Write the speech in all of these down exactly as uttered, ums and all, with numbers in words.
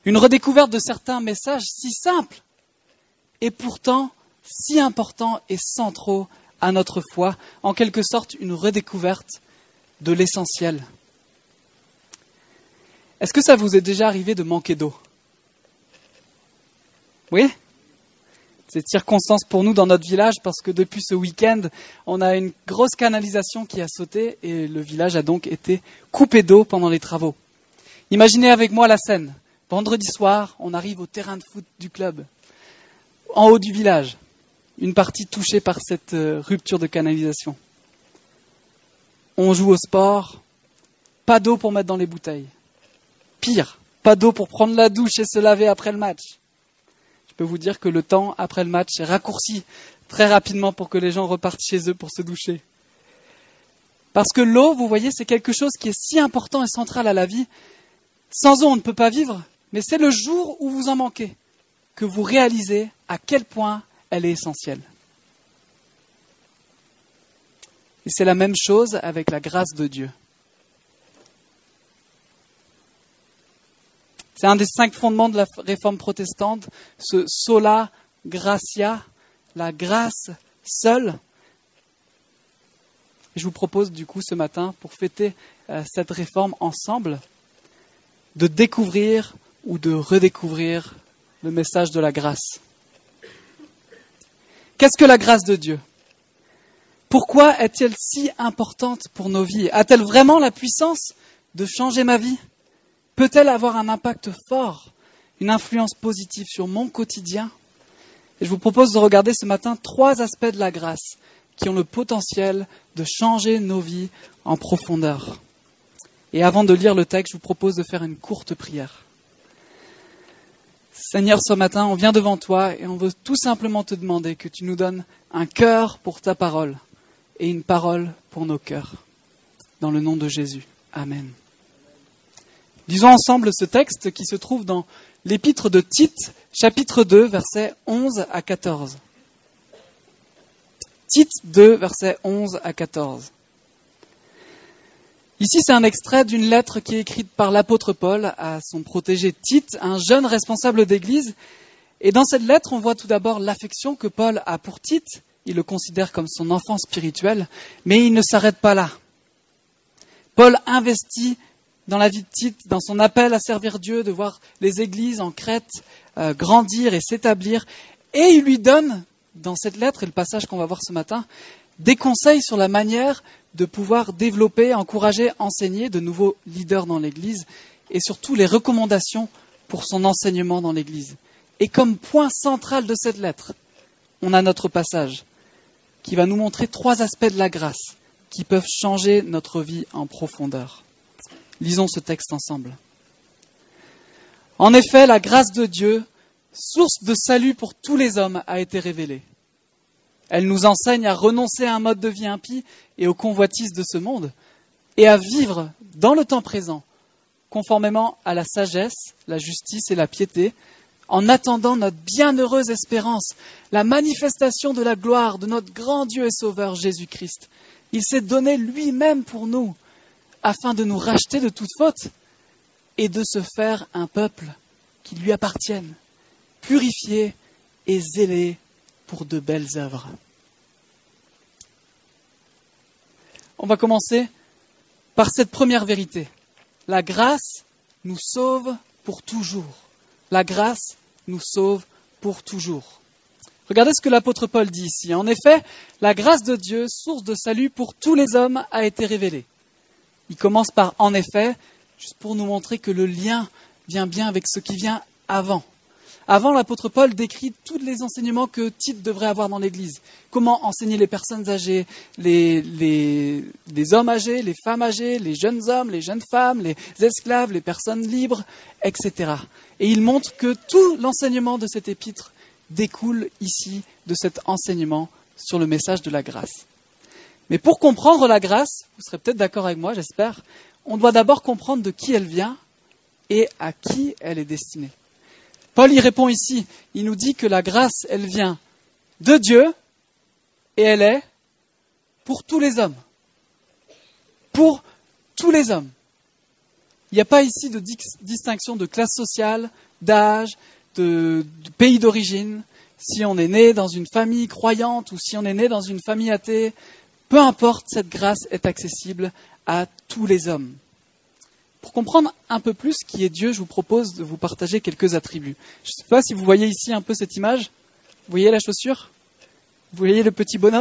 Une redécouverte de certains messages si simples et pourtant si importants et centraux à notre foi, en quelque sorte une redécouverte de l'essentiel. Est-ce que ça vous est déjà arrivé de manquer d'eau ? Oui ? C'est circonstance pour nous dans notre village parce que depuis ce week-end, on a une grosse canalisation qui a sauté et le village a donc été coupé d'eau pendant les travaux. Imaginez avec moi la scène. Vendredi soir, on arrive au terrain de foot du club, en haut du village, une partie touchée par cette rupture de canalisation. On joue au sport, pas d'eau pour mettre dans les bouteilles. Pire, pas d'eau pour prendre la douche et se laver après le match. Je peux vous dire que le temps après le match est raccourci très rapidement pour que les gens repartent chez eux pour se doucher. Parce que l'eau, vous voyez, c'est quelque chose qui est si important et central à la vie. Sans eau, on ne peut pas vivre, mais c'est le jour où vous en manquez que vous réalisez à quel point elle est essentielle. Et c'est la même chose avec la grâce de Dieu. C'est un des cinq fondements de la réforme protestante, ce sola gratia, la grâce seule. Et je vous propose du coup ce matin, pour fêter euh, cette réforme ensemble, de découvrir ou de redécouvrir le message de la grâce. Qu'est-ce que la grâce de Dieu ? Pourquoi est-elle si importante pour nos vies ? A-t-elle vraiment la puissance de changer ma vie ? Peut-elle avoir un impact fort, une influence positive sur mon quotidien ? Et je vous propose de regarder ce matin trois aspects de la grâce qui ont le potentiel de changer nos vies en profondeur. Et avant de lire le texte, je vous propose de faire une courte prière. Seigneur, ce matin, on vient devant toi et on veut tout simplement te demander que tu nous donnes un cœur pour ta parole et une parole pour nos cœurs. Dans le nom de Jésus. Amen. Lisons ensemble ce texte qui se trouve dans l'épître de Tite, chapitre deux, versets onze à quatorze. Tite deux, versets onze à quatorze. Ici, c'est un extrait d'une lettre qui est écrite par l'apôtre Paul à son protégé Tite, un jeune responsable d'église. Et dans cette lettre, on voit tout d'abord l'affection que Paul a pour Tite. Il le considère comme son enfant spirituel, mais il ne s'arrête pas là. Paul investit dans la vie de Tite, dans son appel à servir Dieu, de voir les églises en Crète euh, grandir et s'établir. Et il lui donne, dans cette lettre et le passage qu'on va voir ce matin, des conseils sur la manière de pouvoir développer, encourager, enseigner de nouveaux leaders dans l'Église et surtout les recommandations pour son enseignement dans l'Église. Et comme point central de cette lettre, on a notre passage qui va nous montrer trois aspects de la grâce qui peuvent changer notre vie en profondeur. Lisons ce texte ensemble. En effet, la grâce de Dieu, source de salut pour tous les hommes, a été révélée. Elle nous enseigne à renoncer à un mode de vie impie et aux convoitises de ce monde, et à vivre dans le temps présent, conformément à la sagesse, la justice et la piété, en attendant notre bienheureuse espérance, la manifestation de la gloire de notre grand Dieu et Sauveur Jésus-Christ. Il s'est donné lui-même pour nous, afin de nous racheter de toute faute et de se faire un peuple qui lui appartienne, purifié et zélé pour de belles œuvres. On va commencer par cette première vérité. La grâce nous sauve pour toujours. La grâce nous sauve pour toujours. Regardez ce que l'apôtre Paul dit ici. En effet, la grâce de Dieu, source de salut pour tous les hommes, a été révélée. Il commence par « en effet », juste pour nous montrer que le lien vient bien avec ce qui vient avant. Avant, l'apôtre Paul décrit tous les enseignements que Tite devrait avoir dans l'Église. Comment enseigner les personnes âgées, les, les, les hommes âgés, les femmes âgées, les jeunes hommes, les jeunes femmes, les esclaves, les personnes libres, et cetera. Et il montre que tout l'enseignement de cet épître découle ici de cet enseignement sur le message de la grâce. Mais pour comprendre la grâce, vous serez peut-être d'accord avec moi, j'espère, on doit d'abord comprendre de qui elle vient et à qui elle est destinée. Paul y répond ici, il nous dit que la grâce, elle vient de Dieu et elle est pour tous les hommes. Pour tous les hommes. Il n'y a pas ici de dix- distinction de classe sociale, d'âge, de, de pays d'origine. Si on est né dans une famille croyante ou si on est né dans une famille athée, peu importe, cette grâce est accessible à tous les hommes. Pour comprendre un peu plus qui est Dieu, je vous propose de vous partager quelques attributs. Je ne sais pas si vous voyez ici un peu cette image. Vous voyez la chaussure ? Vous voyez le petit bonhomme ?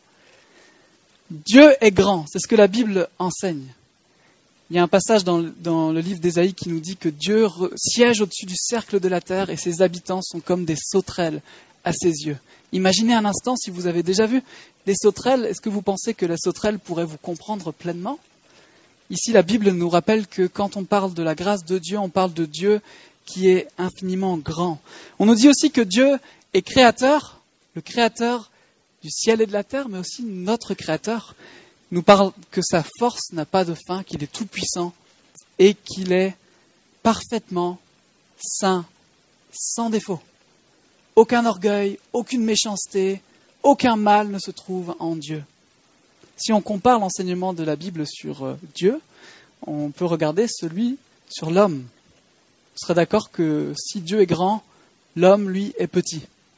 Dieu est grand, c'est ce que la Bible enseigne. Il y a un passage dans, dans le livre d'Ésaïe qui nous dit que Dieu re, siège au-dessus du cercle de la terre et ses habitants sont comme des sauterelles à ses yeux. Imaginez un instant, si vous avez déjà vu des sauterelles, est-ce que vous pensez que la sauterelle pourrait vous comprendre pleinement ? Ici, la Bible nous rappelle que quand on parle de la grâce de Dieu, on parle de Dieu qui est infiniment grand. On nous dit aussi que Dieu est créateur, le créateur du ciel et de la terre, mais aussi notre Créateur, nous parle que sa force n'a pas de fin, qu'il est tout-puissant et qu'il est parfaitement saint, sans défaut. Aucun orgueil, aucune méchanceté, aucun mal ne se trouve en Dieu. Si on compare l'enseignement de la Bible sur Dieu, on peut regarder celui sur l'homme. On serait d'accord que si Dieu est grand, l'homme, lui, est petit.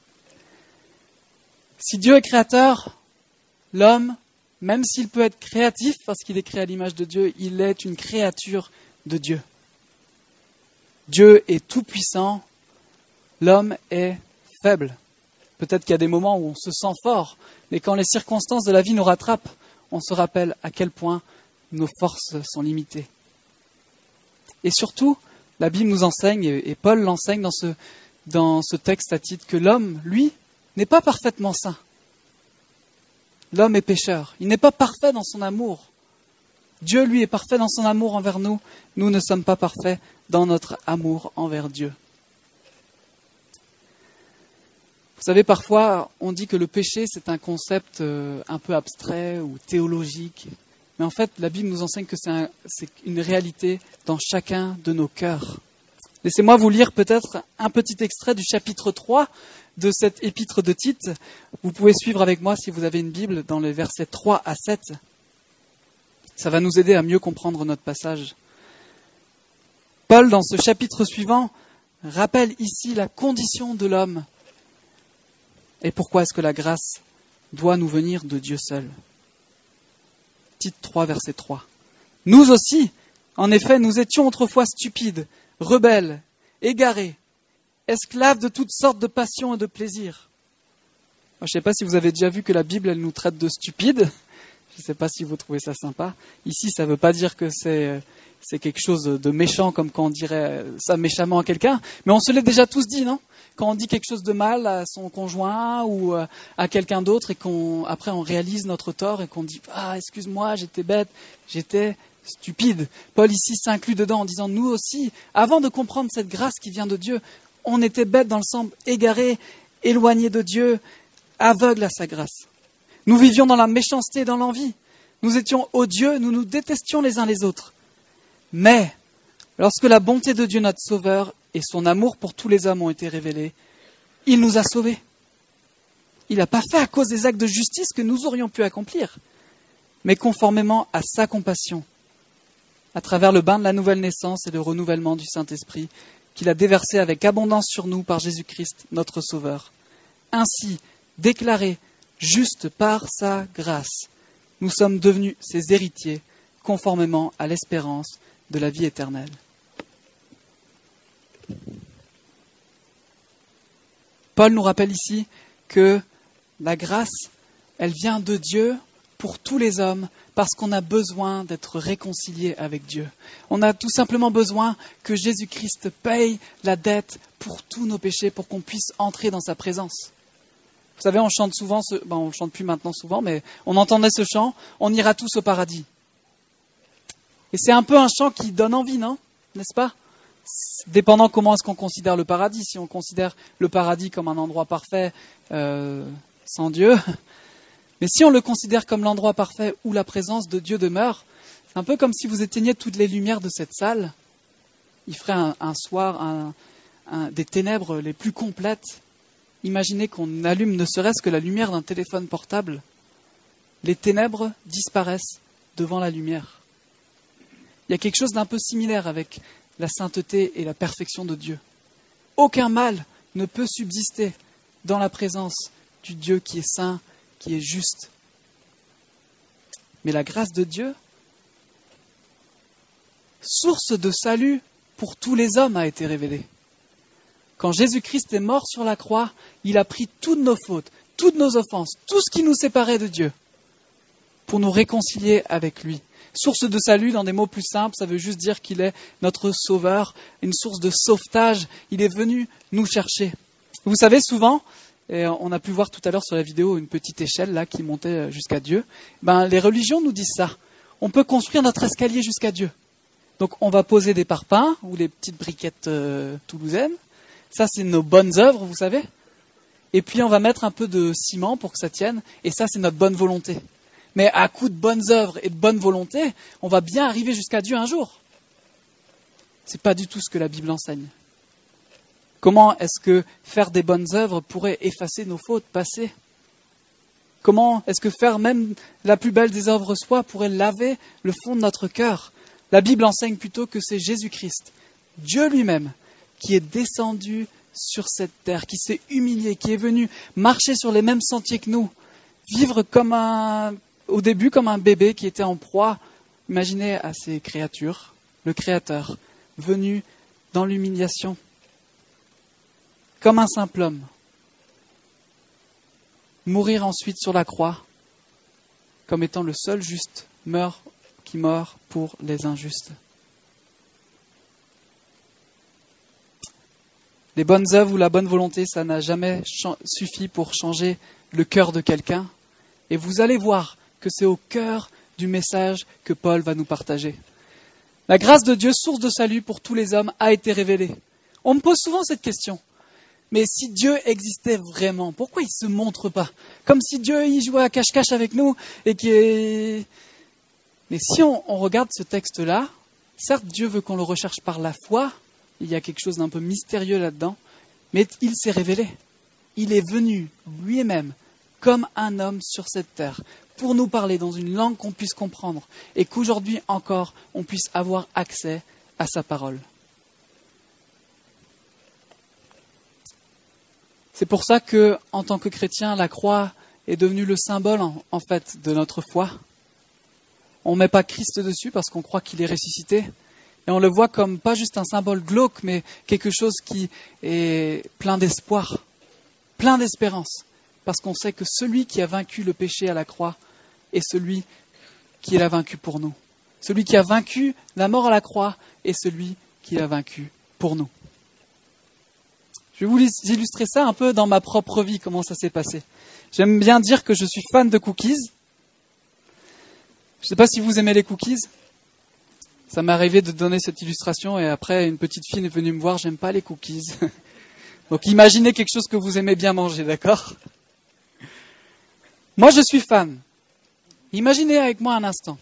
Si Dieu est créateur, l'homme, même s'il peut être créatif parce qu'il est créé à l'image de Dieu, il est une créature de Dieu. Dieu est tout-puissant, l'homme est faible. Peut-être qu'il y a des moments où on se sent fort, mais quand les circonstances de la vie nous rattrapent, on se rappelle à quel point nos forces sont limitées. Et surtout, la Bible nous enseigne, et Paul l'enseigne dans ce, dans ce texte à titre, que l'homme, lui, n'est pas parfaitement saint. L'homme est pécheur. Il n'est pas parfait dans son amour. Dieu, lui, est parfait dans son amour envers nous. Nous ne sommes pas parfaits dans notre amour envers Dieu. Vous savez, parfois, on dit que le péché, c'est un concept euh, un peu abstrait ou théologique. Mais en fait, la Bible nous enseigne que c'est, un, c'est une réalité dans chacun de nos cœurs. Laissez-moi vous lire peut-être un petit extrait du chapitre trois de cette épître de Tite. Vous pouvez suivre avec moi si vous avez une Bible dans les versets trois à sept. Ça va nous aider à mieux comprendre notre passage. Paul, dans ce chapitre suivant, rappelle ici la condition de l'homme et pourquoi est-ce que la grâce doit nous venir de Dieu seul. Tite trois, verset trois. Nous aussi, en effet, nous étions autrefois stupides, rebelles, égarés, esclaves de toutes sortes de passions et de plaisirs. Je ne sais pas si vous avez déjà vu que la Bible, elle nous traite de stupides. Je ne sais pas si vous trouvez ça sympa. Ici, ça ne veut pas dire que c'est, c'est quelque chose de méchant, comme quand on dirait ça méchamment à quelqu'un. Mais on se l'est déjà tous dit, non ? Quand on dit quelque chose de mal à son conjoint ou à quelqu'un d'autre et qu'on, après on réalise notre tort et qu'on dit « Ah, excuse-moi, j'étais bête, j'étais stupide ». Paul ici s'inclut dedans en disant « Nous aussi, avant de comprendre cette grâce qui vient de Dieu, on était bêtes dans le sens égarés, éloignés de Dieu, aveugles à sa grâce. Nous vivions dans la méchanceté et dans l'envie. Nous étions odieux, nous nous détestions les uns les autres. Mais, lorsque la bonté de Dieu notre Sauveur et son amour pour tous les hommes ont été révélés, il nous a sauvés. Il n'a pas fait à cause des actes de justice que nous aurions pu accomplir, mais conformément à sa compassion, à travers le bain de la nouvelle naissance et le renouvellement du Saint-Esprit, qu'il a déversé avec abondance sur nous par Jésus-Christ, notre Sauveur. Ainsi, déclarés justes par sa grâce, nous sommes devenus ses héritiers, conformément à l'espérance de la vie éternelle. Paul nous rappelle ici que la grâce, elle vient de Dieu pour tous les hommes parce qu'on a besoin d'être réconcilié avec Dieu. On a tout simplement besoin que Jésus-Christ paye la dette pour tous nos péchés pour qu'on puisse entrer dans sa présence. Vous savez, on chante souvent, ce... ben, on ne chante plus maintenant souvent, mais on entendait ce chant, on ira tous au paradis. Et c'est un peu un chant qui donne envie, non ? N'est-ce pas ? Dépendant comment est-ce qu'on considère le paradis. Si on considère le paradis comme un endroit parfait euh, sans Dieu, mais si on le considère comme l'endroit parfait où la présence de Dieu demeure, c'est un peu comme si vous éteigniez toutes les lumières de cette salle. Il ferait un, un soir un, un, des ténèbres les plus complètes. Imaginez qu'on allume ne serait-ce que la lumière d'un téléphone portable. Les ténèbres disparaissent devant la lumière. Il y a quelque chose d'un peu similaire avec la sainteté et la perfection de Dieu. Aucun mal ne peut subsister dans la présence du Dieu qui est saint, qui est juste. Mais la grâce de Dieu, source de salut pour tous les hommes, a été révélée. Quand Jésus-Christ est mort sur la croix, il a pris toutes nos fautes, toutes nos offenses, tout ce qui nous séparait de Dieu, pour nous réconcilier avec lui. Source de salut, dans des mots plus simples, ça veut juste dire qu'il est notre sauveur, une source de sauvetage. Il est venu nous chercher. Vous savez, souvent, et on a pu voir tout à l'heure sur la vidéo une petite échelle là qui montait jusqu'à Dieu, ben, les religions nous disent ça. On peut construire notre escalier jusqu'à Dieu. Donc on va poser des parpaings ou les petites briquettes euh, toulousaines. Ça, c'est nos bonnes œuvres, vous savez. Et puis on va mettre un peu de ciment pour que ça tienne. Et ça, c'est notre bonne volonté. Mais à coup de bonnes œuvres et de bonne volonté, on va bien arriver jusqu'à Dieu un jour. C'est pas du tout ce que la Bible enseigne. Comment est-ce que faire des bonnes œuvres pourrait effacer nos fautes passées ? Comment est-ce que faire même la plus belle des œuvres soit pourrait laver le fond de notre cœur ? La Bible enseigne plutôt que c'est Jésus-Christ, Dieu lui-même, qui est descendu sur cette terre, qui s'est humilié, qui est venu marcher sur les mêmes sentiers que nous, vivre comme un, au début comme un bébé qui était en proie, imaginez, à ces créatures, le Créateur, venu dans l'humiliation, comme un simple homme, mourir ensuite sur la croix, comme étant le seul juste, meurt qui meurt pour les injustes. Les bonnes œuvres ou la bonne volonté, ça n'a jamais ch- suffi pour changer le cœur de quelqu'un. Et vous allez voir que c'est au cœur du message que Paul va nous partager. La grâce de Dieu, source de salut pour tous les hommes, a été révélée. On me pose souvent cette question. Mais si Dieu existait vraiment, pourquoi il ne se montre pas ? Comme si Dieu il jouait à cache-cache avec nous et qu'il est... Mais si on, on regarde ce texte-là, certes Dieu veut qu'on le recherche par la foi, il y a quelque chose d'un peu mystérieux là-dedans, mais il s'est révélé. Il est venu lui-même comme un homme sur cette terre pour nous parler dans une langue qu'on puisse comprendre et qu'aujourd'hui encore on puisse avoir accès à sa parole. C'est pour ça que, en tant que chrétien, la croix est devenue le symbole en, en fait de notre foi. On ne met pas Christ dessus parce qu'on croit qu'il est ressuscité. Et on le voit comme pas juste un symbole glauque, mais quelque chose qui est plein d'espoir, plein d'espérance. Parce qu'on sait que celui qui a vaincu le péché à la croix est celui qui l'a vaincu pour nous. Celui qui a vaincu la mort à la croix est celui qui l'a vaincu pour nous. Je vais vous illustrer ça un peu dans ma propre vie, comment ça s'est passé. J'aime bien dire que je suis fan de cookies. Je ne sais pas si vous aimez les cookies. Ça m'est arrivé de donner cette illustration et après une petite fille est venue me voir, j'aime pas les cookies. Donc imaginez quelque chose que vous aimez bien manger, d'accord ? Moi je suis fan. Imaginez avec moi un instant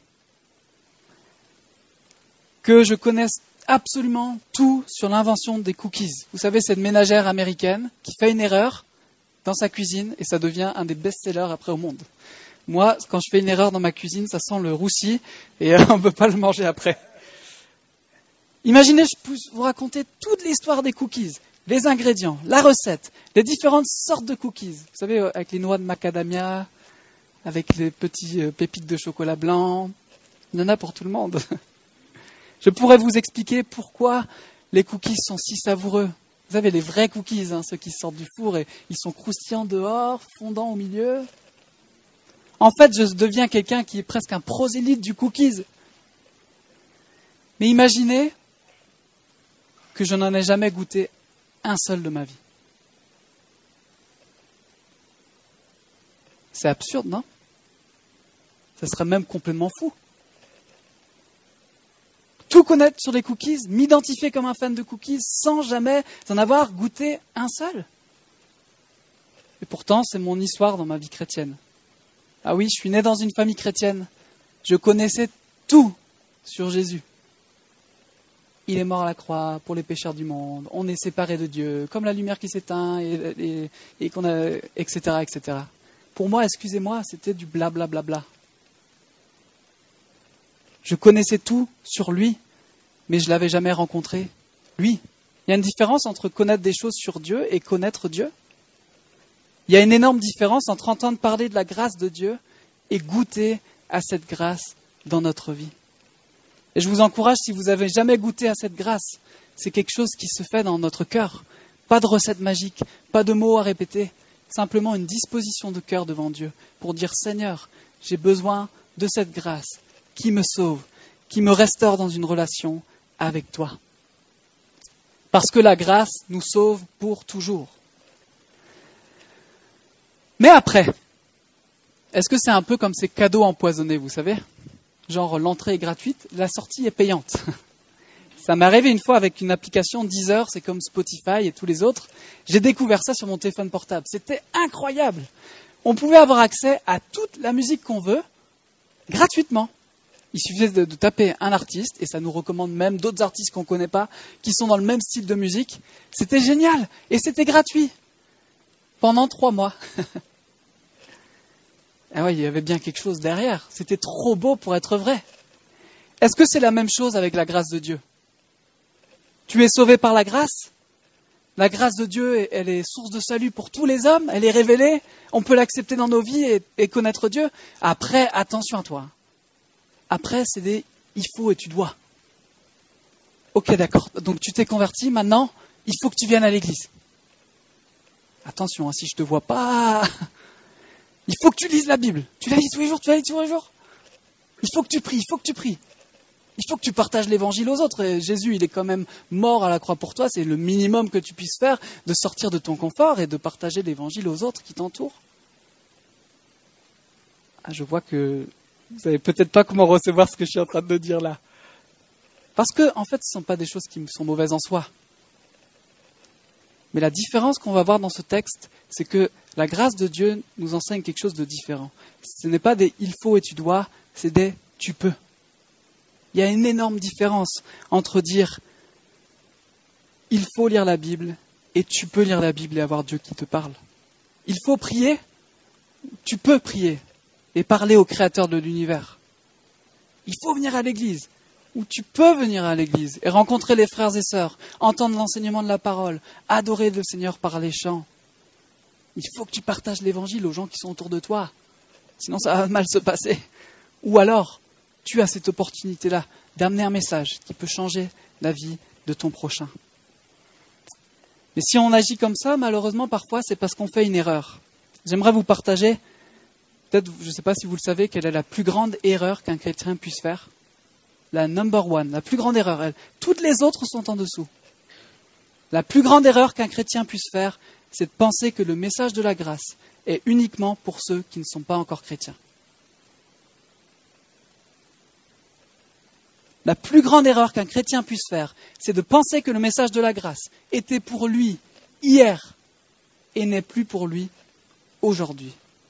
que je connaisse absolument tout sur l'invention des cookies. Vous savez, cette ménagère américaine qui fait une erreur dans sa cuisine et ça devient un des best-sellers après au monde. Moi, quand je fais une erreur dans ma cuisine, ça sent le roussi et on ne peut pas le manger après. Imaginez, je peux vous raconter toute l'histoire des cookies, les ingrédients, la recette, les différentes sortes de cookies. Vous savez, avec les noix de macadamia, avec les petits pépites de chocolat blanc, il y en a pour tout le monde. Je pourrais vous expliquer pourquoi les cookies sont si savoureux. Vous savez, les vrais cookies, hein, ceux qui sortent du four, et ils sont croustillants dehors, fondants au milieu. En fait, je deviens quelqu'un qui est presque un prosélyte du cookies. Mais imaginez que je n'en ai jamais goûté un seul de ma vie. C'est absurde, non ? Ça serait même complètement fou. Tout connaître sur les cookies, m'identifier comme un fan de cookies sans jamais en avoir goûté un seul. Et pourtant, c'est mon histoire dans ma vie chrétienne. Ah oui, je suis né dans une famille chrétienne. Je connaissais tout sur Jésus. Il est mort à la croix pour les pécheurs du monde. On est séparés de Dieu, comme la lumière qui s'éteint, et, et, et qu'on a, et cetera, et cetera. Pour moi, excusez-moi, c'était du blablabla. Bla, bla, bla. Je connaissais tout sur lui, mais je ne l'avais jamais rencontré, lui. Il y a une différence entre connaître des choses sur Dieu et connaître Dieu. Il y a une énorme différence entre entendre parler de la grâce de Dieu et goûter à cette grâce dans notre vie. Et je vous encourage, si vous n'avez jamais goûté à cette grâce, c'est quelque chose qui se fait dans notre cœur. Pas de recette magique, pas de mots à répéter, simplement une disposition de cœur devant Dieu pour dire « Seigneur, j'ai besoin de cette grâce qui me sauve, qui me restaure dans une relation avec toi. » Parce que la grâce nous sauve pour toujours. Mais après, est-ce que c'est un peu comme ces cadeaux empoisonnés, vous savez ? Genre l'entrée est gratuite, la sortie est payante. Ça m'est arrivé une fois avec une application Deezer, c'est comme Spotify et tous les autres. J'ai découvert ça sur mon téléphone portable. C'était incroyable. On pouvait avoir accès à toute la musique qu'on veut, gratuitement. Il suffisait de, de taper un artiste, et ça nous recommande même d'autres artistes qu'on ne connaît pas, qui sont dans le même style de musique. C'était génial, et c'était gratuit. Pendant trois mois. Ah ouais, il y avait bien quelque chose derrière. C'était trop beau pour être vrai. Est-ce que c'est la même chose avec la grâce de Dieu ? Tu es sauvé par la grâce ? La grâce de Dieu, elle est source de salut pour tous les hommes. Elle est révélée. On peut l'accepter dans nos vies et, et connaître Dieu. Après, attention à toi. Après, c'est des « il faut et tu dois ». Ok, d'accord. Donc tu t'es converti, maintenant, il faut que tu viennes à l'église. Attention, hein, si je ne te vois pas... Il faut que tu lises la Bible. Tu la lis tous les jours, tu la lis tous les jours. Il faut que tu pries, il faut que tu pries. Il faut que tu partages l'évangile aux autres. Et Jésus, il est quand même mort à la croix pour toi. C'est le minimum que tu puisses faire, de sortir de ton confort et de partager l'évangile aux autres qui t'entourent. Ah, je vois que vous savez peut-être pas comment recevoir ce que je suis en train de dire là. Parce que, en fait, ce ne sont pas des choses qui sont mauvaises en soi. Mais la différence qu'on va voir dans ce texte, c'est que la grâce de Dieu nous enseigne quelque chose de différent. Ce n'est pas des « il faut et tu dois », c'est des « tu peux ». Il y a une énorme différence entre dire « il faut lire la Bible » et « tu peux lire la Bible et avoir Dieu qui te parle ». Il faut prier, tu peux prier et parler au Créateur de l'univers. Il faut venir à l'église, ou tu peux venir à l'église et rencontrer les frères et sœurs, entendre l'enseignement de la parole, adorer le Seigneur par les chants. Il faut que tu partages l'évangile aux gens qui sont autour de toi, sinon ça va mal se passer. Ou alors, tu as cette opportunité-là d'amener un message qui peut changer la vie de ton prochain. Mais si on agit comme ça, malheureusement, parfois, c'est parce qu'on fait une erreur. J'aimerais vous partager, peut-être, je ne sais pas si vous le savez, quelle est la plus grande erreur qu'un chrétien puisse faire. La number one, la plus grande erreur. Elle, toutes les autres sont en dessous. La plus grande erreur qu'un chrétien puisse faire, c'est de penser que le message de la grâce est uniquement pour ceux qui ne sont pas encore chrétiens. La plus grande erreur qu'un chrétien puisse faire, c'est de penser que le message de la grâce était pour lui hier et n'est plus pour lui aujourd'hui.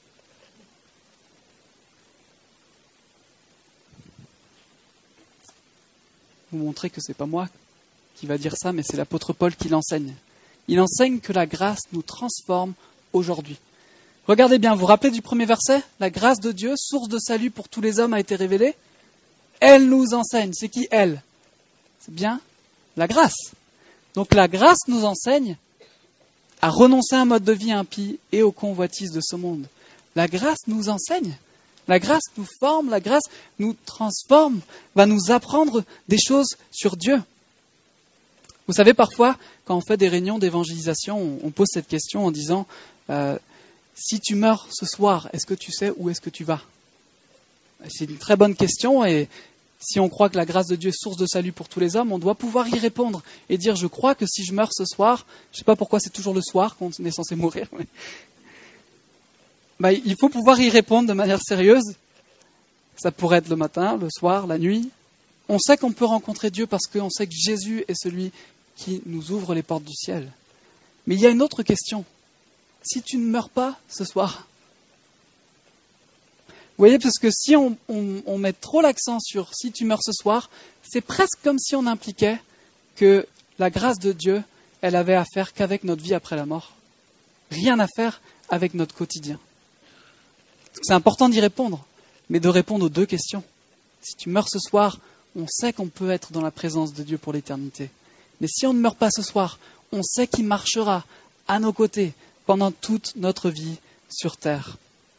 Vous montrer que ce n'est pas moi qui va dire ça, mais c'est l'apôtre Paul qui l'enseigne. Il enseigne que la grâce nous transforme aujourd'hui. Regardez bien, vous vous rappelez du premier verset ? La grâce de Dieu, source de salut pour tous les hommes, a été révélée. Elle nous enseigne. C'est qui elle ? C'est bien la grâce. Donc la grâce nous enseigne à renoncer à un mode de vie impie et aux convoitises de ce monde. La grâce nous enseigne. La grâce nous forme, la grâce nous transforme, va nous apprendre des choses sur Dieu. Vous savez, parfois, quand on fait des réunions d'évangélisation, on, on pose cette question en disant euh, « Si tu meurs ce soir, est-ce que tu sais où est-ce que tu vas ?» C'est une très bonne question et si on croit que la grâce de Dieu est source de salut pour tous les hommes, on doit pouvoir y répondre et dire « Je crois que si je meurs ce soir, je ne sais pas pourquoi c'est toujours le soir qu'on est censé mourir, mais... bah, il faut pouvoir y répondre de manière sérieuse. Ça pourrait être le matin, le soir, la nuit. On sait qu'on peut rencontrer Dieu parce qu'on sait que Jésus est celui qui nous ouvre les portes du ciel. Mais il y a une autre question. Si tu ne meurs pas ce soir, vous voyez, parce que si on, on, on met trop l'accent sur si tu meurs ce soir, c'est presque comme si on impliquait que la grâce de Dieu, elle avait à faire qu'avec notre vie après la mort. Rien à faire avec notre quotidien. C'est important d'y répondre, mais de répondre aux deux questions. Si tu meurs ce soir, on sait qu'on peut être dans la présence de Dieu pour l'éternité. Mais si on ne meurt pas ce soir, on sait qu'il marchera à nos côtés pendant toute notre vie sur terre.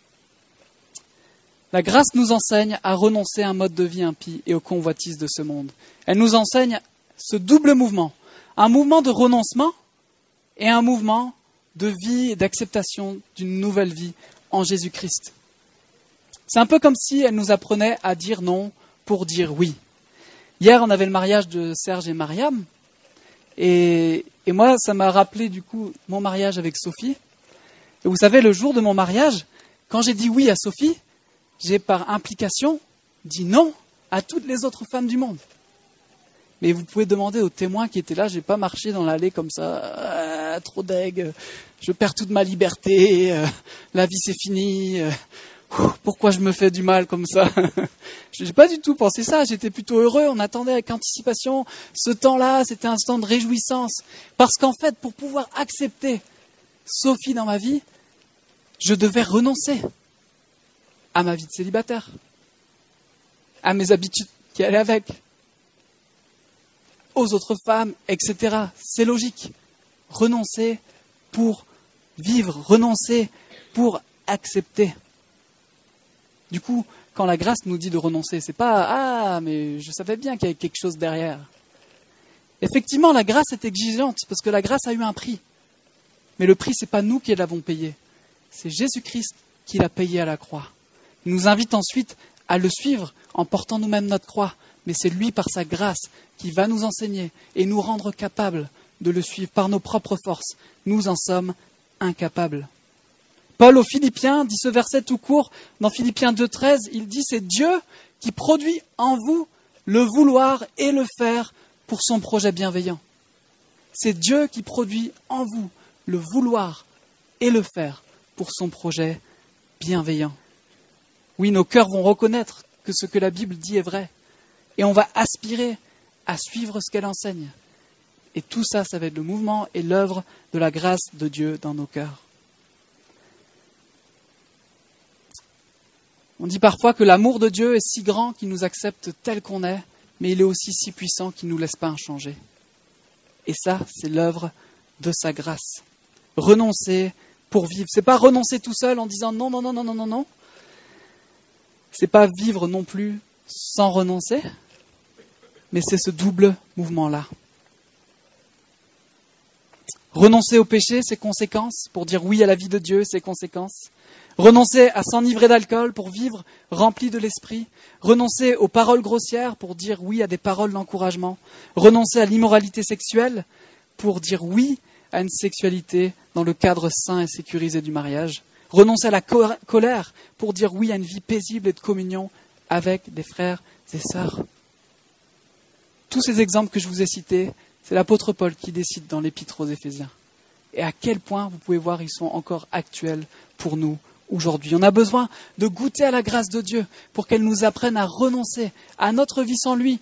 La grâce nous enseigne à renoncer à un mode de vie impie et aux convoitises de ce monde. Elle nous enseigne ce double mouvement, un mouvement de renoncement et un mouvement de vie et d'acceptation d'une nouvelle vie en Jésus-Christ. C'est un peu comme si elle nous apprenait à dire non pour dire oui. Hier, on avait le mariage de Serge et Mariam. Et, et moi, ça m'a rappelé du coup mon mariage avec Sophie. Et vous savez, le jour de mon mariage, quand j'ai dit oui à Sophie, j'ai par implication dit non à toutes les autres femmes du monde. Mais vous pouvez demander aux témoins qui étaient là, j'ai pas marché dans l'allée comme ça, euh, trop deg, je perds toute ma liberté, euh, la vie c'est fini, euh, pourquoi je me fais du mal comme ça? Je n'ai pas du tout pensé ça, j'étais plutôt heureux, on attendait avec anticipation ce temps-là, c'était un temps de réjouissance. Parce qu'en fait, pour pouvoir accepter Sophie dans ma vie, je devais renoncer à ma vie de célibataire, à mes habitudes qui allaient avec, aux autres femmes, et cetera. C'est logique. Renoncer pour vivre, renoncer pour accepter. Du coup, quand la grâce nous dit de renoncer, c'est pas « Ah, mais je savais bien qu'il y avait quelque chose derrière ». Effectivement, la grâce est exigeante parce que la grâce a eu un prix. Mais le prix, c'est pas nous qui l'avons payé. C'est Jésus-Christ qui l'a payé à la croix. Il nous invite ensuite à le suivre en portant nous-mêmes notre croix. Mais c'est lui, par sa grâce, qui va nous enseigner et nous rendre capables de le suivre par nos propres forces. Nous en sommes incapables. Paul aux Philippiens dit ce verset tout court, dans Philippiens deux treize, il dit « C'est Dieu qui produit en vous le vouloir et le faire pour son projet bienveillant. » C'est Dieu qui produit en vous le vouloir et le faire pour son projet bienveillant. Oui, nos cœurs vont reconnaître que ce que la Bible dit est vrai. Et on va aspirer à suivre ce qu'elle enseigne. Et tout ça, ça va être le mouvement et l'œuvre de la grâce de Dieu dans nos cœurs. On dit parfois que l'amour de Dieu est si grand qu'il nous accepte tel qu'on est, mais il est aussi si puissant qu'il ne nous laisse pas inchanger. Et ça, c'est l'œuvre de sa grâce. Renoncer pour vivre. C'est pas renoncer tout seul en disant non, non, non, non, non, non, non. C'est pas vivre non plus sans renoncer, mais c'est ce double mouvement-là. Renoncer au péché, ses conséquences, pour dire oui à la vie de Dieu, ses conséquences. Renoncer à s'enivrer d'alcool pour vivre rempli de l'esprit. Renoncer aux paroles grossières pour dire oui à des paroles d'encouragement. Renoncer à l'immoralité sexuelle pour dire oui à une sexualité dans le cadre sain et sécurisé du mariage. Renoncer à la co- colère pour dire oui à une vie paisible et de communion avec des frères et sœurs. Tous ces exemples que je vous ai cités, c'est l'apôtre Paul qui décide dans l'épître aux Éphésiens. Et à quel point, vous pouvez voir, ils sont encore actuels pour nous aujourd'hui. On a besoin de goûter à la grâce de Dieu pour qu'elle nous apprenne à renoncer à notre vie sans lui,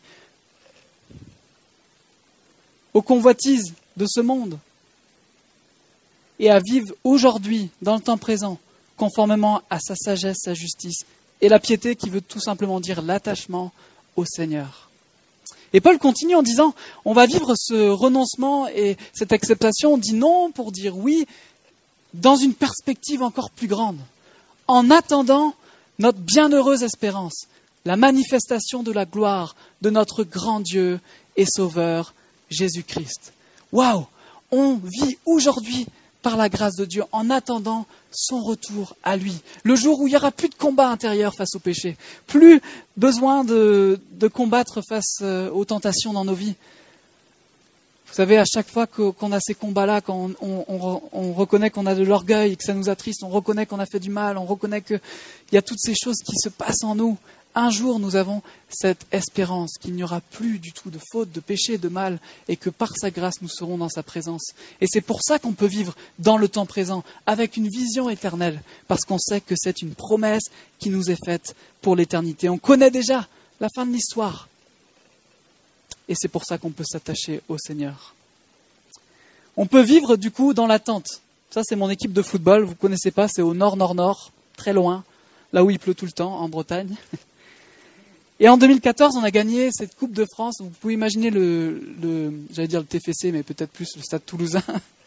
aux convoitises de ce monde, et à vivre aujourd'hui, dans le temps présent, conformément à sa sagesse, sa justice, et la piété qui veut tout simplement dire l'attachement au Seigneur. Et Paul continue en disant, on va vivre ce renoncement et cette acceptation, on dit non pour dire oui, dans une perspective encore plus grande, en attendant notre bienheureuse espérance, la manifestation de la gloire de notre grand Dieu et Sauveur, Jésus-Christ. Waouh! On vit aujourd'hui par la grâce de Dieu, en attendant son retour à lui. Le jour où il n'y aura plus de combat intérieur face au péché, plus besoin de, de combattre face aux tentations dans nos vies. Vous savez, à chaque fois que, qu'on a ces combats-là, quand on, on, on, on reconnaît qu'on a de l'orgueil, que ça nous attriste, on reconnaît qu'on a fait du mal, on reconnaît qu'il y a toutes ces choses qui se passent en nous. Un jour, nous avons cette espérance qu'il n'y aura plus du tout de faute, de péché, de mal, et que par sa grâce, nous serons dans sa présence. Et c'est pour ça qu'on peut vivre dans le temps présent, avec une vision éternelle, parce qu'on sait que c'est une promesse qui nous est faite pour l'éternité. On connaît déjà la fin de l'histoire. Et c'est pour ça qu'on peut s'attacher au Seigneur. On peut vivre du coup dans l'attente. Ça, c'est mon équipe de football. Vous ne connaissez pas, c'est au nord-nord-nord, très loin, là où il pleut tout le temps, en Bretagne. Et en deux mille quatorze, on a gagné cette Coupe de France. Vous pouvez imaginer le, le j'allais dire le T F C, mais peut-être plus le Stade Toulousain.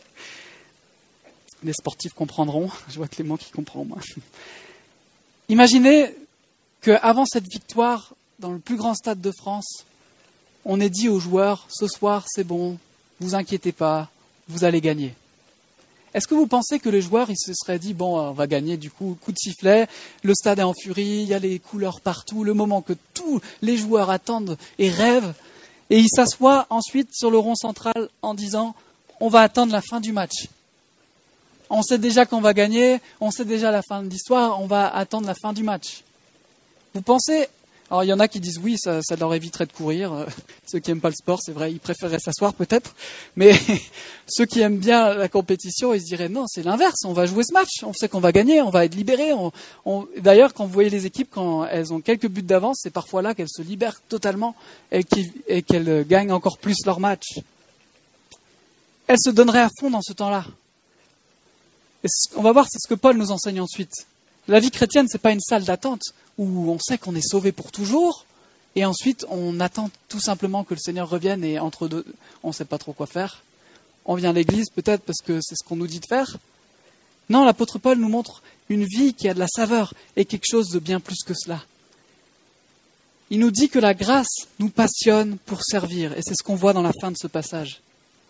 Les sportifs comprendront. Je vois Clément qui comprend, moi. Imaginez qu'avant cette victoire, dans le plus grand stade de France, on ait dit aux joueurs, ce soir, c'est bon, vous inquiétez pas, vous allez gagner. Est-ce que vous pensez que les joueurs, ils se seraient dit, bon, on va gagner, du coup, coup de sifflet, le stade est en furie, il y a les couleurs partout, le moment que tous les joueurs attendent et rêvent, et ils s'assoient ensuite sur le rond central en disant, on va attendre la fin du match. On sait déjà qu'on va gagner, on sait déjà la fin de l'histoire, on va attendre la fin du match. Vous pensez... Alors il y en a qui disent oui, ça, ça leur éviterait de courir. Euh, ceux qui n'aiment pas le sport, c'est vrai, ils préféreraient s'asseoir peut-être. Mais ceux qui aiment bien la compétition, ils se diraient non, c'est l'inverse, on va jouer ce match, on sait qu'on va gagner, on va être libérés. On, on... D'ailleurs, quand vous voyez les équipes, quand elles ont quelques buts d'avance, c'est parfois là qu'elles se libèrent totalement et, et qu'elles gagnent encore plus leur match. Elles se donneraient à fond dans ce temps-là. Et on va voir, c'est ce que Paul nous enseigne ensuite. La vie chrétienne, c'est pas une salle d'attente où on sait qu'on est sauvé pour toujours et ensuite on attend tout simplement que le Seigneur revienne et entre deux, on ne sait pas trop quoi faire. On vient à l'église peut-être parce que c'est ce qu'on nous dit de faire. Non, l'apôtre Paul nous montre une vie qui a de la saveur et quelque chose de bien plus que cela. Il nous dit que la grâce nous passionne pour servir et c'est ce qu'on voit dans la fin de ce passage.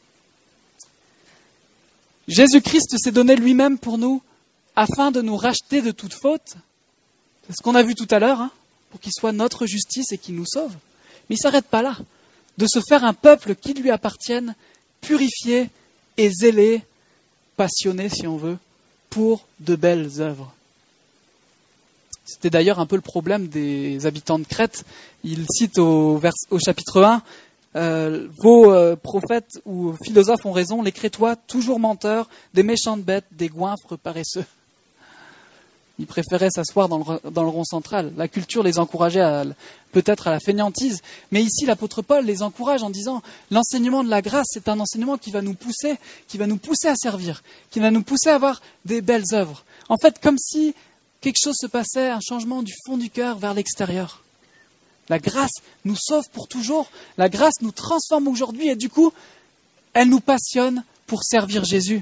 Jésus-Christ s'est donné lui-même pour nous afin de nous racheter de toute faute. C'est ce qu'on a vu tout à l'heure, hein, pour qu'il soit notre justice et qu'il nous sauve. Mais il ne s'arrête pas là. De se faire un peuple qui lui appartienne, purifié et zélé, passionné si on veut, pour de belles œuvres. C'était d'ailleurs un peu le problème des habitants de Crète. Il cite au, vers, au chapitre un, euh, vos euh, prophètes ou philosophes ont raison, les Crétois, toujours menteurs, des méchantes bêtes, des goinfres paresseux. Ils préféraient s'asseoir dans le, dans le rond central. La culture les encourageait à, peut-être à la fainéantise. Mais ici, l'apôtre Paul les encourage en disant l'enseignement de la grâce, c'est un enseignement qui va nous pousser, qui va nous pousser à servir, qui va nous pousser à avoir des belles œuvres. En fait, comme si quelque chose se passait, un changement du fond du cœur vers l'extérieur. La grâce nous sauve pour toujours. La grâce nous transforme aujourd'hui et du coup, elle nous passionne pour servir Jésus.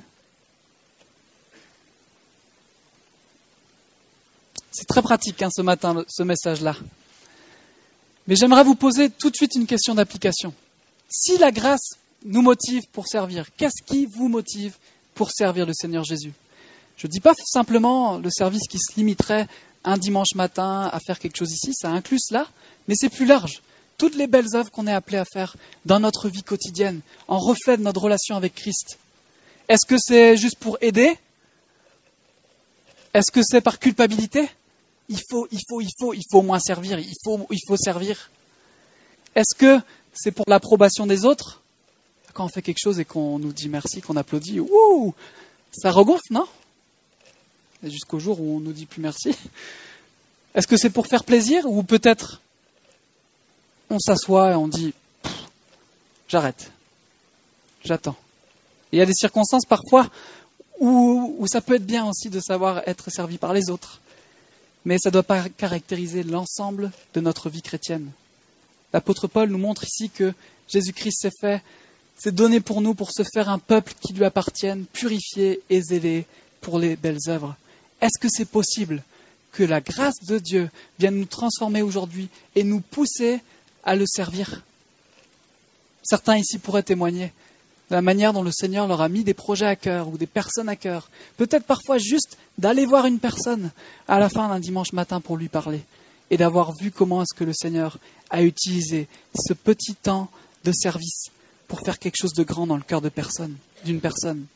C'est très pratique hein, ce matin, ce message-là. Mais j'aimerais vous poser tout de suite une question d'application. Si la grâce nous motive pour servir, qu'est-ce qui vous motive pour servir le Seigneur Jésus ? Je ne dis pas simplement le service qui se limiterait un dimanche matin à faire quelque chose ici, ça inclut cela, mais c'est plus large. Toutes les belles œuvres qu'on est appelés à faire dans notre vie quotidienne, en reflet de notre relation avec Christ. Est-ce que c'est juste pour aider ? Est-ce que c'est par culpabilité ? Il faut, il faut, il faut, il faut au moins servir, il faut, il faut servir. Est-ce que c'est pour l'approbation des autres ? Quand on fait quelque chose et qu'on nous dit merci, qu'on applaudit, ouh, ça regonfle, non ? Et jusqu'au jour où on nous dit plus merci. Est-ce que c'est pour faire plaisir ou peut-être on s'assoit et on dit j'arrête, j'attends. Et il y a des circonstances parfois où, où ça peut être bien aussi de savoir être servi par les autres. Mais ça ne doit pas caractériser l'ensemble de notre vie chrétienne. L'apôtre Paul nous montre ici que Jésus-Christ s'est fait, s'est donné pour nous pour se faire un peuple qui lui appartienne, purifié et zélé pour les belles œuvres. Est-ce que c'est possible que la grâce de Dieu vienne nous transformer aujourd'hui et nous pousser à le servir ? Certains ici pourraient témoigner de la manière dont le Seigneur leur a mis des projets à cœur ou des personnes à cœur. Peut-être parfois juste d'aller voir une personne à la fin d'un dimanche matin pour lui parler et d'avoir vu comment est-ce que le Seigneur a utilisé ce petit temps de service pour faire quelque chose de grand dans le cœur de personne, d'une personne.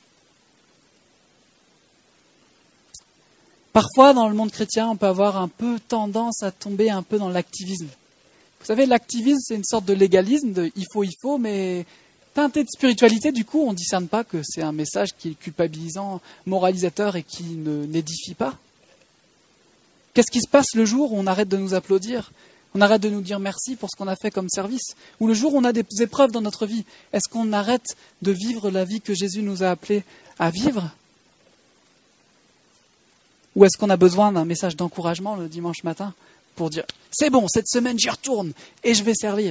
Parfois, dans le monde chrétien, on peut avoir un peu tendance à tomber un peu dans l'activisme. Vous savez, l'activisme, c'est une sorte de légalisme, de il faut, il faut, mais teinté de spiritualité, du coup, on ne discerne pas que c'est un message qui est culpabilisant, moralisateur et qui ne n'édifie pas. Qu'est-ce qui se passe le jour où on arrête de nous applaudir ? On arrête de nous dire merci pour ce qu'on a fait comme service ? Ou le jour où on a des épreuves dans notre vie, est-ce qu'on arrête de vivre la vie que Jésus nous a appelés à vivre ? Ou est-ce qu'on a besoin d'un message d'encouragement le dimanche matin pour dire « c'est bon, cette semaine j'y retourne et je vais servir ».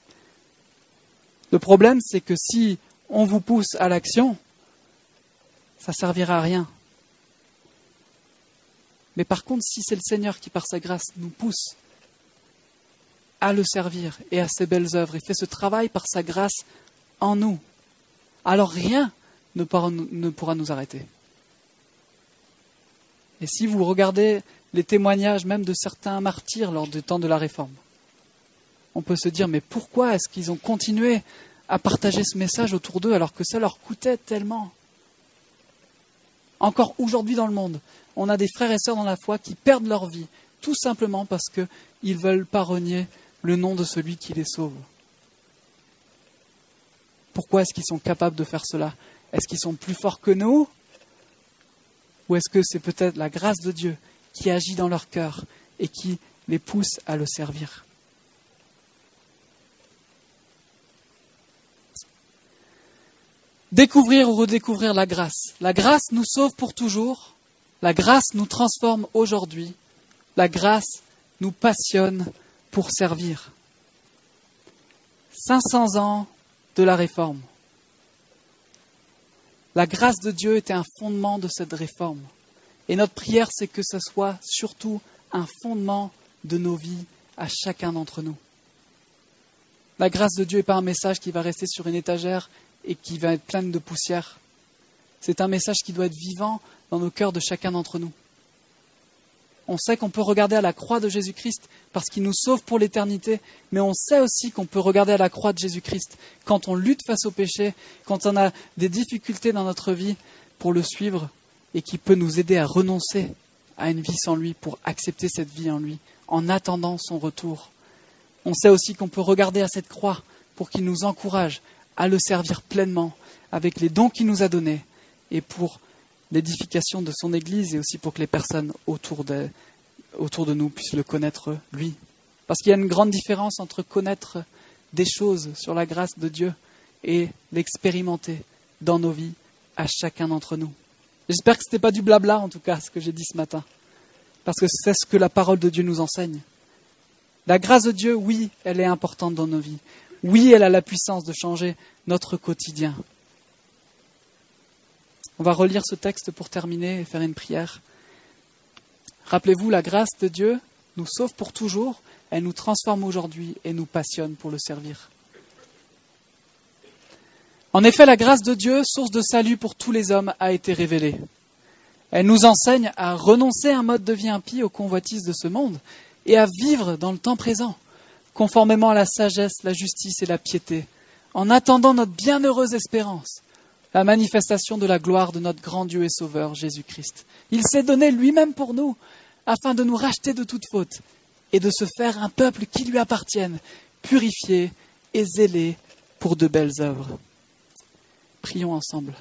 Le problème, c'est que si on vous pousse à l'action, ça ne servira à rien. Mais par contre, si c'est le Seigneur qui, par sa grâce, nous pousse à le servir et à ses belles œuvres, et fait ce travail par sa grâce en nous, alors rien ne pourra, ne pourra nous arrêter. Et si vous regardez les témoignages même de certains martyrs lors du temps de la Réforme, on peut se dire, mais pourquoi est-ce qu'ils ont continué à partager ce message autour d'eux alors que ça leur coûtait tellement ? Encore aujourd'hui dans le monde, on a des frères et sœurs dans la foi qui perdent leur vie, tout simplement parce qu'ils ne veulent pas renier le nom de celui qui les sauve. Pourquoi est-ce qu'ils sont capables de faire cela ? Est-ce qu'ils sont plus forts que nous ? Ou est-ce que c'est peut-être la grâce de Dieu qui agit dans leur cœur et qui les pousse à le servir ? Découvrir ou redécouvrir la grâce. La grâce nous sauve pour toujours. La grâce nous transforme aujourd'hui. La grâce nous passionne pour servir. cinq cents ans de la Réforme. La grâce de Dieu était un fondement de cette réforme. Et notre prière, c'est que ce soit surtout un fondement de nos vies à chacun d'entre nous. La grâce de Dieu n'est pas un message qui va rester sur une étagère et qui va être pleine de poussière. C'est un message qui doit être vivant dans nos cœurs de chacun d'entre nous. On sait qu'on peut regarder à la croix de Jésus-Christ parce qu'il nous sauve pour l'éternité, mais on sait aussi qu'on peut regarder à la croix de Jésus-Christ quand on lutte face au péché, quand on a des difficultés dans notre vie pour le suivre et qui peut nous aider à renoncer à une vie sans lui pour accepter cette vie en lui, en attendant son retour. On sait aussi qu'on peut regarder à cette croix pour qu'il nous encourage à le servir pleinement avec les dons qu'il nous a donnés et pour l'édification de son Église et aussi pour que les personnes autour de, autour de nous puissent le connaître lui. Parce qu'il y a une grande différence entre connaître des choses sur la grâce de Dieu et l'expérimenter dans nos vies à chacun d'entre nous. J'espère que ce n'était pas du blabla en tout cas ce que j'ai dit ce matin, parce que c'est ce que la parole de Dieu nous enseigne. La grâce de Dieu, oui, elle est importante dans nos vies. Oui, elle a la puissance de changer notre quotidien. On va relire ce texte pour terminer et faire une prière. Rappelez-vous, la grâce de Dieu nous sauve pour toujours, elle nous transforme aujourd'hui et nous passionne pour le servir. En effet, la grâce de Dieu, source de salut pour tous les hommes, a été révélée. Elle nous enseigne à renoncer à un mode de vie impie aux convoitises de ce monde et à vivre dans le temps présent, conformément à la sagesse, la justice et la piété, en attendant notre bienheureuse espérance, la manifestation de la gloire de notre grand Dieu et Sauveur, Jésus-Christ. Il s'est donné lui-même pour nous, afin de nous racheter de toute faute et de se faire un peuple qui lui appartienne, purifié et zélé pour de belles œuvres. Prions ensemble.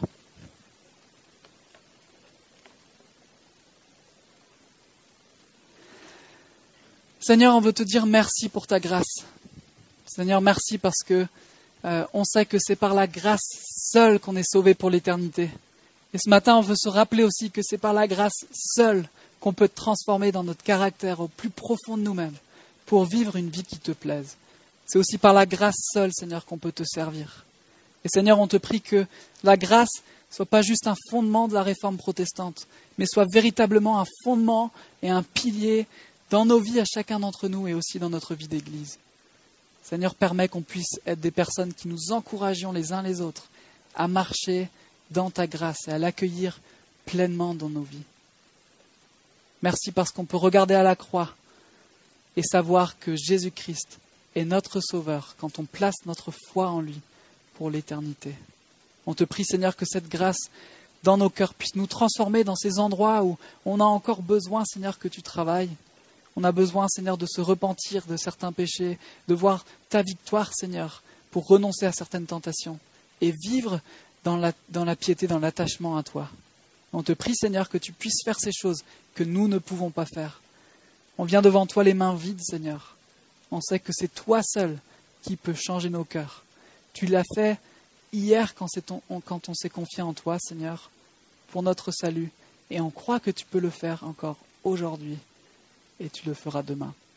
Seigneur, on veut te dire merci pour ta grâce. Seigneur, merci parce que euh, on sait que c'est par la grâce seule qu'on est sauvé pour l'éternité. Et ce matin, on veut se rappeler aussi que c'est par la grâce seule qu'on peut te transformer dans notre caractère au plus profond de nous-mêmes pour vivre une vie qui te plaise. C'est aussi par la grâce seule, Seigneur, qu'on peut te servir. Et Seigneur, on te prie que la grâce ne soit pas juste un fondement de la réforme protestante, mais soit véritablement un fondement et un pilier dans nos vies à chacun d'entre nous et aussi dans notre vie d'Église. Seigneur, permets qu'on puisse être des personnes qui nous encouragions les uns les autres à marcher dans ta grâce et à l'accueillir pleinement dans nos vies. Merci parce qu'on peut regarder à la croix et savoir que Jésus-Christ est notre Sauveur quand on place notre foi en lui pour l'éternité. On te prie, Seigneur, que cette grâce dans nos cœurs puisse nous transformer dans ces endroits où on a encore besoin, Seigneur, que tu travailles. On a besoin, Seigneur, de se repentir de certains péchés, de voir ta victoire, Seigneur, pour renoncer à certaines tentations et vivre dans la, dans la piété, dans l'attachement à toi. On te prie, Seigneur, que tu puisses faire ces choses que nous ne pouvons pas faire. On vient devant toi les mains vides, Seigneur. On sait que c'est toi seul qui peux changer nos cœurs. Tu l'as fait hier quand, c'est ton, on, quand on s'est confié en toi, Seigneur, pour notre salut. Et on croit que tu peux le faire encore aujourd'hui. Et tu le feras demain.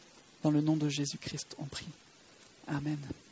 Dans le nom de Jésus-Christ, on prie. Amen.